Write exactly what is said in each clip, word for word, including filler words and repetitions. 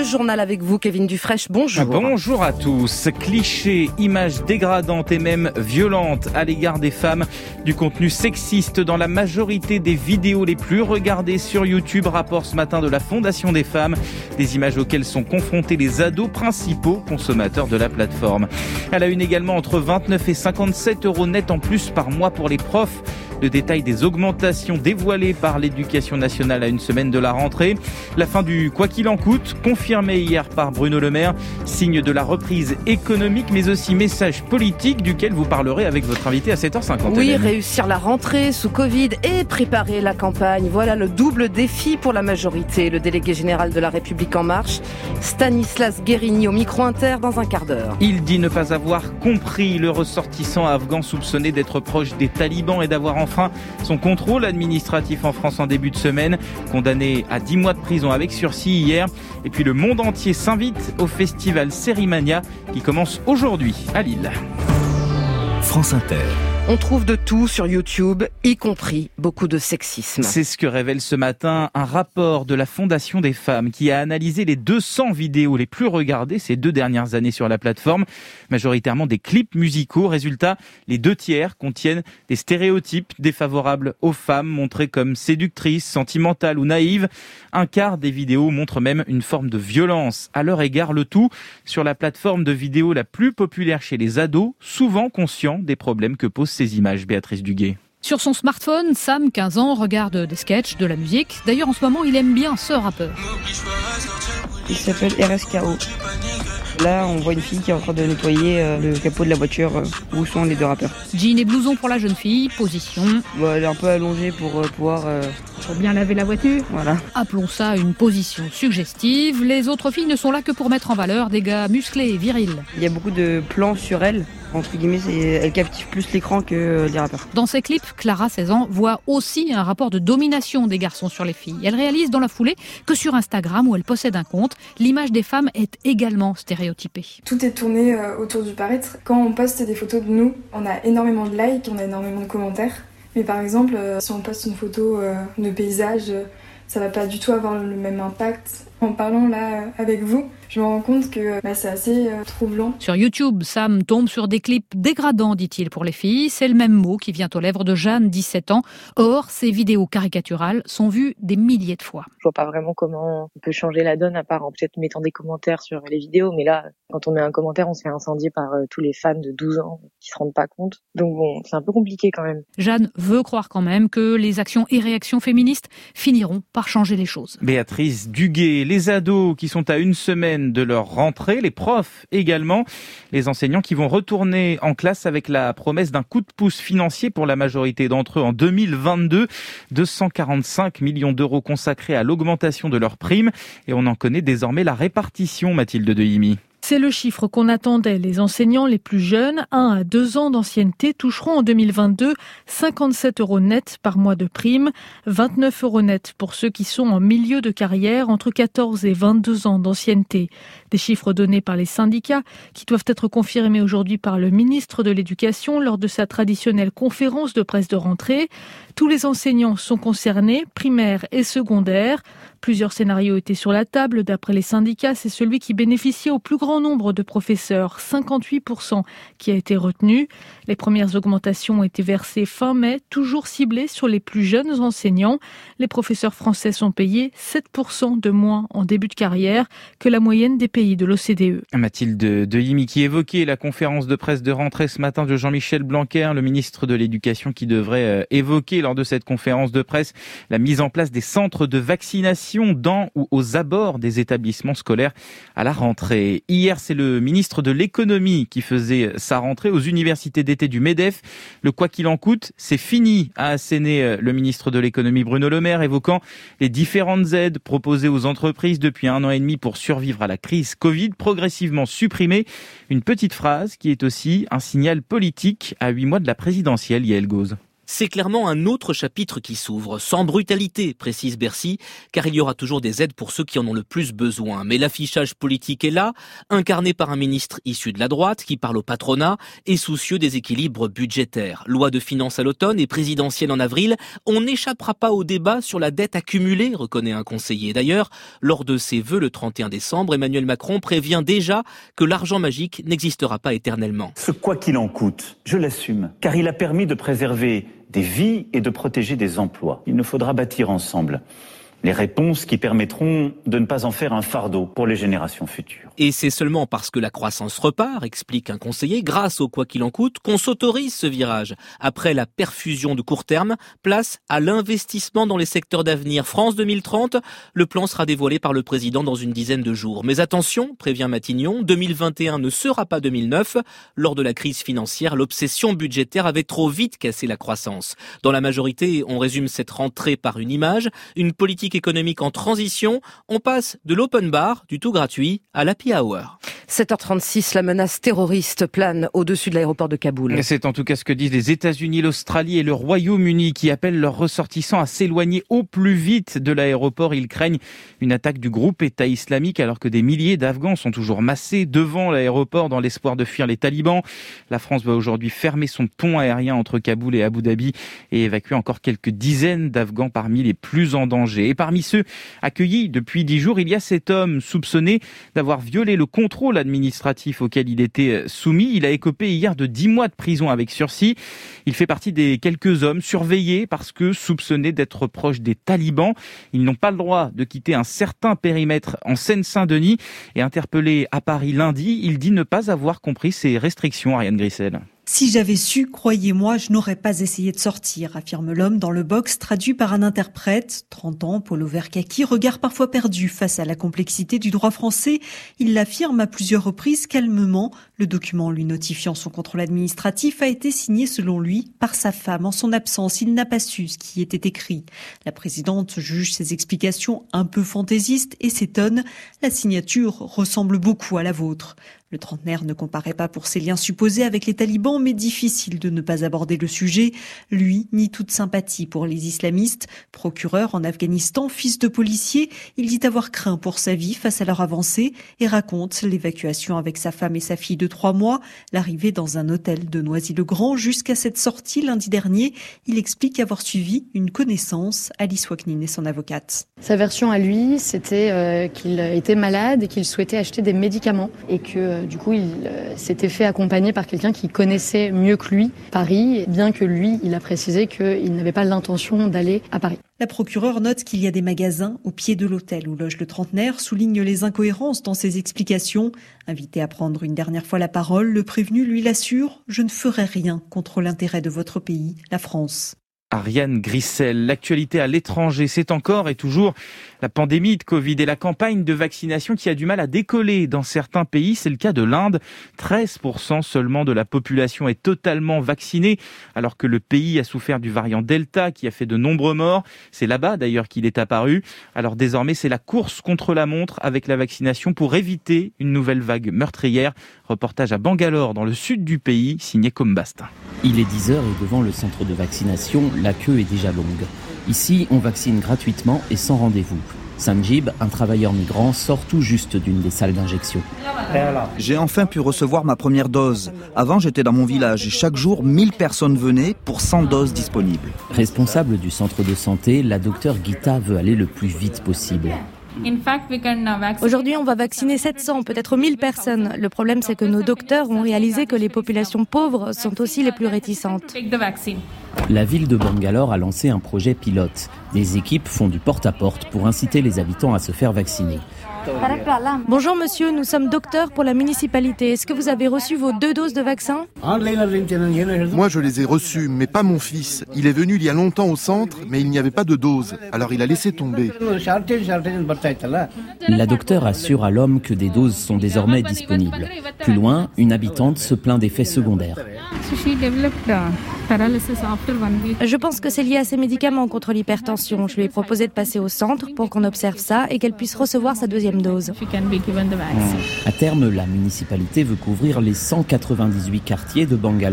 journal avec vous, Kevin Dufraîche. Bonjour. Bonjour à tous. Clichés, images dégradantes et même violentes à l'égard des femmes. Du contenu sexiste dans la majorité des vidéos les plus regardées sur YouTube, rapport ce matin de la Fondation des femmes. Des images auxquelles sont confrontés les ados, principaux consommateurs de la plateforme. Elle a une également entre vingt-neuf et cinquante-sept euros net en plus par mois pour les profs. Le détail des augmentations dévoilées par l'Éducation nationale à une semaine de la rentrée. La fin du quoi qu'il en coûte, confirmée hier par Bruno Le Maire. Signe de la reprise économique, mais aussi message politique duquel vous parlerez avec votre invité à sept heures cinquante. Oui, réussir la rentrée sous Covid et préparer la campagne. Voilà le double défi pour la majorité. Le délégué général de La République En Marche, Stanislas Guerini, au micro-inter dans un quart d'heure. Il dit ne pas avoir compris le ressortissant afghan soupçonné d'être proche des talibans et d'avoir enfin son contrôle administratif en France en début de semaine, condamné à dix mois de prison avec sursis hier. Et puis le monde entier s'invite au festival Sérimania qui commence aujourd'hui à Lille. France Inter. On trouve de tout sur YouTube, y compris beaucoup de sexisme. C'est ce que révèle ce matin un rapport de la Fondation des femmes qui a analysé les deux cents vidéos les plus regardées ces deux dernières années sur la plateforme, majoritairement des clips musicaux. Résultat, les deux tiers contiennent des stéréotypes défavorables aux femmes, montrées comme séductrices, sentimentales ou naïves. Un quart des vidéos montrent même une forme de violence à leur égard, le tout sur la plateforme de vidéos la plus populaire chez les ados, souvent conscients des problèmes que posent ces images. Béatrice Duguay. Sur son smartphone, Sam, quinze ans, regarde des sketchs, de la musique. D'ailleurs, en ce moment, il aime bien ce rappeur. Il s'appelle R S K O. Là, on voit une fille qui est en train de nettoyer euh, le capot de la voiture euh, où sont les deux rappeurs. Jean et blouson pour la jeune fille, position. Bon, elle est un peu allongée pour euh, pouvoir... Euh... Pour bien laver la voiture. Voilà. Appelons ça une position suggestive. Les autres filles ne sont là que pour mettre en valeur des gars musclés et virils. Il y a beaucoup de plans sur elle. Entre guillemets, c'est, elle captive plus l'écran que euh, les rappeurs. Dans ses clips, Clara, seize ans, voit aussi un rapport de domination des garçons sur les filles. Elle réalise dans la foulée que sur Instagram, où elle possède un compte, l'image des femmes est également stéréotypée. Tout est tourné euh, autour du paraître. Quand on poste des photos de nous, on a énormément de likes, on a énormément de commentaires. Mais par exemple, euh, si on poste une photo euh, de paysage, euh, ça va pas du tout avoir le même impact. En parlant là euh, avec vous, je me rends compte que bah, c'est assez euh, troublant. Sur YouTube, Sam tombe sur des clips dégradants, dit-il, pour les filles. C'est le même mot qui vient aux lèvres de Jeanne, dix-sept ans. Or, ces vidéos caricaturales sont vues des milliers de fois. Je vois pas vraiment comment on peut changer la donne à part en peut-être mettant des commentaires sur les vidéos. Mais là, quand on met un commentaire, on se fait incendier par euh, tous les fans de douze ans qui se rendent pas compte. Donc bon, c'est un peu compliqué quand même. Jeanne veut croire quand même que les actions et réactions féministes finiront par changer les choses. Béatrice Duguay, les ados qui sont à une semaine de leur rentrée, les profs également, les enseignants qui vont retourner en classe avec la promesse d'un coup de pouce financier pour la majorité d'entre eux en deux mille vingt-deux, deux cent quarante-cinq millions d'euros consacrés à l'augmentation de leurs primes et on en connaît désormais la répartition, Mathilde Dehimi. C'est le chiffre qu'on attendait. Les enseignants les plus jeunes, un à deux ans d'ancienneté, toucheront en deux mille vingt-deux cinquante-sept euros net par mois de prime, vingt-neuf euros net pour ceux qui sont en milieu de carrière entre quatorze et vingt-deux ans d'ancienneté. Des chiffres donnés par les syndicats qui doivent être confirmés aujourd'hui par le ministre de l'Éducation lors de sa traditionnelle conférence de presse de rentrée. Tous les enseignants sont concernés, primaires et secondaires. Plusieurs scénarios étaient sur la table. D'après les syndicats, c'est celui qui bénéficiait au plus grand nombre de professeurs, cinquante-huit pour cent, qui a été retenu. Les premières augmentations ont été versées fin mai, toujours ciblées sur les plus jeunes enseignants. Les professeurs français sont payés sept pour cent de moins en début de carrière que la moyenne des pays de l'O C D E. Mathilde Dehimi qui évoquait la conférence de presse de rentrée ce matin de Jean-Michel Blanquer, le ministre de l'Éducation, qui devrait évoquer lors de cette conférence de presse la mise en place des centres de vaccination dans ou aux abords des établissements scolaires à la rentrée. Hier, c'est le ministre de l'économie qui faisait sa rentrée aux universités d'été du MEDEF. Le quoi qu'il en coûte, c'est fini, a asséné le ministre de l'économie Bruno Le Maire, évoquant les différentes aides proposées aux entreprises depuis un an et demi pour survivre à la crise Covid, progressivement supprimées. Une petite phrase qui est aussi un signal politique à huit mois de la présidentielle, Yael Gauze. C'est clairement un autre chapitre qui s'ouvre, sans brutalité, précise Bercy, car il y aura toujours des aides pour ceux qui en ont le plus besoin. Mais l'affichage politique est là, incarné par un ministre issu de la droite qui parle au patronat et soucieux des équilibres budgétaires. Loi de finances à l'automne et présidentielle en avril, on n'échappera pas au débat sur la dette accumulée, reconnaît un conseiller. D'ailleurs, lors de ses vœux le trente et un décembre, Emmanuel Macron prévient déjà que l'argent magique n'existera pas éternellement. Ce quoi qu'il en coûte, je l'assume, car il a permis de préserver des vies et de protéger des emplois. Il nous faudra bâtir ensemble les réponses qui permettront de ne pas en faire un fardeau pour les générations futures. Et c'est seulement parce que la croissance repart, explique un conseiller, grâce au quoi qu'il en coûte, qu'on s'autorise ce virage. Après la perfusion de court terme, place à l'investissement dans les secteurs d'avenir. France deux mille trente, le plan sera dévoilé par le président dans une dizaine de jours. Mais attention, prévient Matignon, deux mille vingt et un ne sera pas deux mille neuf. Lors de la crise financière, l'obsession budgétaire avait trop vite cassé la croissance. Dans la majorité, on résume cette rentrée par une image, une politique économique en transition. On passe de l'open bar, du tout gratuit, à l'happy hour. sept heures trente-six, la menace terroriste plane au-dessus de l'aéroport de Kaboul. C'est en tout cas ce que disent les États-Unis, l'Australie et le Royaume-Uni qui appellent leurs ressortissants à s'éloigner au plus vite de l'aéroport. Ils craignent une attaque du groupe État islamique alors que des milliers d'Afghans sont toujours massés devant l'aéroport dans l'espoir de fuir les talibans. La France va aujourd'hui fermer son pont aérien entre Kaboul et Abu Dhabi et évacuer encore quelques dizaines d'Afghans parmi les plus en danger. Et parmi ceux accueillis depuis dix jours, il y a cet homme soupçonné d'avoir violé le contrôle administratif auquel il était soumis. Il a écopé hier de dix mois de prison avec sursis. Il fait partie des quelques hommes surveillés parce que soupçonnés d'être proches des talibans. Ils n'ont pas le droit de quitter un certain périmètre en Seine-Saint-Denis. Et interpellé à Paris lundi, il dit ne pas avoir compris ces restrictions, Ariane Grissel. Si j'avais su, croyez-moi, je n'aurais pas essayé de sortir, affirme l'homme dans le box traduit par un interprète. trente ans, polo vert kaki, regard parfois perdu face à la complexité du droit français. Il l'affirme à plusieurs reprises calmement. Le document lui notifiant son contrôle administratif a été signé selon lui par sa femme. En son absence, il n'a pas su ce qui était écrit. La présidente juge ses explications un peu fantaisistes et s'étonne. La signature ressemble beaucoup à la vôtre. Le trentenaire ne comparait pas pour ses liens supposés avec les talibans, mais difficile de ne pas aborder le sujet. Lui nie toute sympathie pour les islamistes. Procureur en Afghanistan, fils de policier, il dit avoir craint pour sa vie face à leur avancée et raconte l'évacuation avec sa femme et sa fille de trois mois, l'arrivée dans un hôtel de Noisy-le-Grand jusqu'à cette sortie lundi dernier. Il explique avoir suivi une connaissance. Alice Waknin est son avocate. Sa version à lui, c'était euh, qu'il était malade et qu'il souhaitait acheter des médicaments et que euh, du coup, il euh, s'était fait accompagner par quelqu'un qui connaissait mieux que lui Paris, bien que lui, il a précisé qu'il n'avait pas l'intention d'aller à Paris. La procureure note qu'il y a des magasins au pied de l'hôtel où loge le trentenaire, souligne les incohérences dans ses explications. Invité à prendre une dernière fois la parole, le prévenu lui l'assure « Je ne ferai rien contre l'intérêt de votre pays, la France ». Ariane Grissel, l'actualité à l'étranger, c'est encore et toujours la pandémie de Covid et la campagne de vaccination qui a du mal à décoller dans certains pays. C'est le cas de l'Inde. treize pour cent seulement de la population est totalement vaccinée, alors que le pays a souffert du variant Delta qui a fait de nombreux morts. C'est là-bas d'ailleurs qu'il est apparu. Alors désormais, c'est la course contre la montre avec la vaccination pour éviter une nouvelle vague meurtrière. Reportage à Bangalore, dans le sud du pays, signé Combast. Il est dix heures et devant le centre de vaccination, la queue est déjà longue. Ici, on vaccine gratuitement et sans rendez-vous. Sanjib, un travailleur migrant, sort tout juste d'une des salles d'injection. J'ai enfin pu recevoir ma première dose. Avant, j'étais dans mon village et chaque jour, mille personnes venaient pour cent doses disponibles. Responsable du centre de santé, la docteure Gita veut aller le plus vite possible. Aujourd'hui, on va vacciner sept cents, peut-être mille personnes. Le problème, c'est que nos docteurs ont réalisé que les populations pauvres sont aussi les plus réticentes. La ville de Bangalore a lancé un projet pilote. Des équipes font du porte-à-porte pour inciter les habitants à se faire vacciner. Bonjour monsieur, nous sommes docteurs pour la municipalité. Est-ce que vous avez reçu vos deux doses de vaccin ? Moi je les ai reçues, mais pas mon fils. Il est venu il y a longtemps au centre, mais il n'y avait pas de dose. Alors il a laissé tomber. La docteure assure à l'homme que des doses sont désormais disponibles. Plus loin, une habitante se plaint d'effets secondaires. Je pense que c'est lié à ses médicaments contre l'hypertension. Je lui ai proposé de passer au centre pour qu'on observe ça et qu'elle puisse recevoir sa deuxième dose. À terme, la municipalité veut couvrir les cent quatre-vingt-dix-huit quartiers de Bangalore.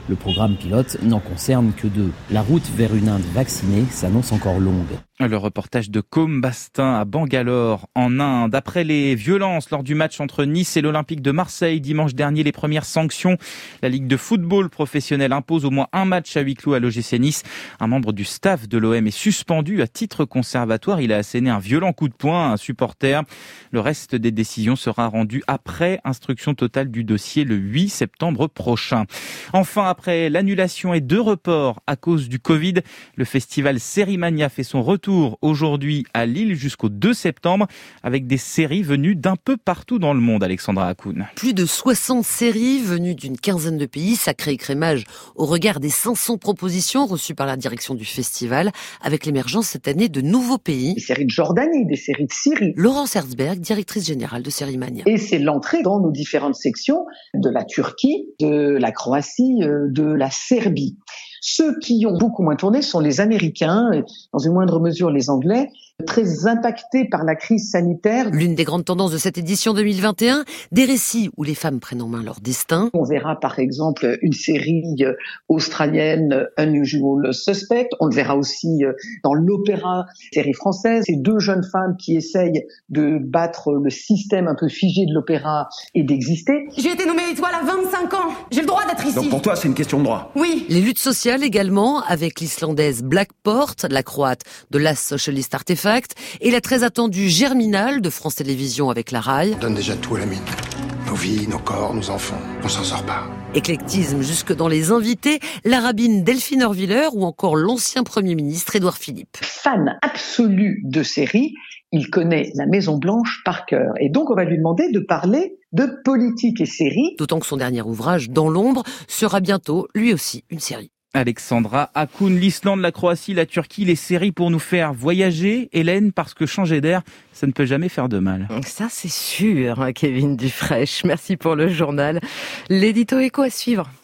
Le programme pilote n'en concerne que deux. La route vers une Inde vaccinée s'annonce encore longue. Le reportage de Côme Bastin à Bangalore, en Inde. Après les violences lors du match entre Nice et l'Olympique de Marseille dimanche dernier, les premières sanctions. La Ligue de football professionnel impose au moins un match à huis clos à l'O G C Nice. Un membre du staff de l'O M est suspendu à titre conservatoire. Il a asséné un violent coup de poing à un supporter. Le reste des décisions sera rendu après instruction totale du dossier le huit septembre prochain. Enfin, après l'annulation et deux reports à cause du Covid, le festival Sérimania fait son retour aujourd'hui à Lille jusqu'au deux septembre avec des séries venues d'un peu partout dans le monde. Alexandra Hakoun. Plus de soixante séries venues d'une quinzaine de pays, sacré écrémage au regard des cinq cents propositions reçues par la direction du festival, avec l'émergence cette année de nouveaux pays. Des séries de Jordanie, des séries de Syrie. Laurence Herzberg, directrice générale de Sérimania. Et c'est l'entrée dans nos différentes sections de la Turquie, de la Croatie, de la Serbie. Ceux qui ont beaucoup moins tourné sont les Américains, et dans une moindre mesure les Anglais, très impactés par la crise sanitaire. L'une des grandes tendances de cette édition deux mille vingt et un, des récits où les femmes prennent en main leur destin. On verra par exemple une série australienne, Unusual Suspect. On le verra aussi dans l'opéra, série française. C'est deux jeunes femmes qui essayent de battre le système un peu figé de l'opéra et d'exister. J'ai été nommée étoile à vingt-cinq ans. J'ai le droit d'être ici. Donc pour toi, c'est une question de droit. Oui. Les luttes sociales également, avec l'islandaise Blackport, la croate de Last Socialist Artifact et la très attendue Germinal de France Télévisions avec la R A I. On donne déjà tout à la mine. Nos vies, nos corps, nos enfants. On s'en sort pas. Éclectisme jusque dans les invités, la rabbine Delphine Orviller ou encore l'ancien Premier ministre Édouard Philippe. Fan absolu de séries, il connaît la Maison Blanche par cœur. Et donc on va lui demander de parler de politique et séries. D'autant que son dernier ouvrage, Dans l'ombre, sera bientôt lui aussi une série. Alexandra Hakoun, l'Islande, la Croatie, la Turquie, les séries pour nous faire voyager. Hélène, parce que changer d'air, ça ne peut jamais faire de mal. Ça, c'est sûr, Kevin Dufraîche. Merci pour le journal. L'édito écho à suivre.